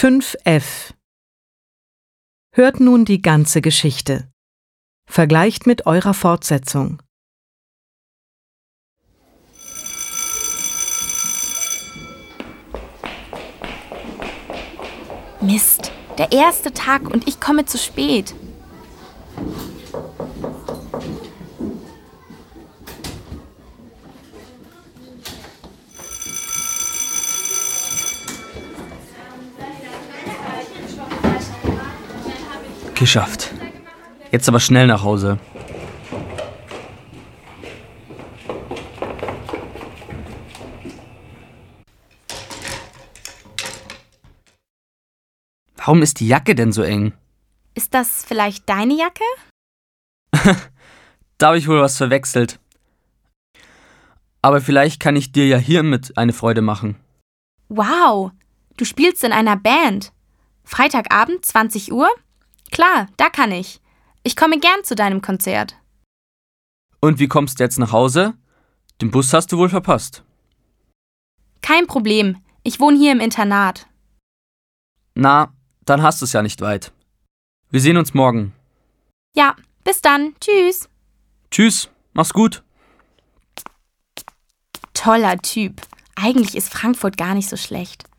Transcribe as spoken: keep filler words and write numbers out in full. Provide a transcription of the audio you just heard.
fünf F. Hört nun die ganze Geschichte. Vergleicht mit eurer Fortsetzung. Mist, der erste Tag und ich komme zu spät. Geschafft. Jetzt aber schnell nach Hause. Warum ist die Jacke denn so eng? Ist das vielleicht deine Jacke? Da habe ich wohl was verwechselt. Aber vielleicht kann ich dir ja hiermit eine Freude machen. Wow, du spielst in einer Band. Freitagabend, zwanzig Uhr? Klar, da kann ich. Ich komme gern zu deinem Konzert. Und wie kommst du jetzt nach Hause? Den Bus hast du wohl verpasst. Kein Problem, ich wohne hier im Internat. Na, dann hast du es ja nicht weit. Wir sehen uns morgen. Ja, bis dann. Tschüss. Tschüss, mach's gut. Toller Typ. Eigentlich ist Frankfurt gar nicht so schlecht.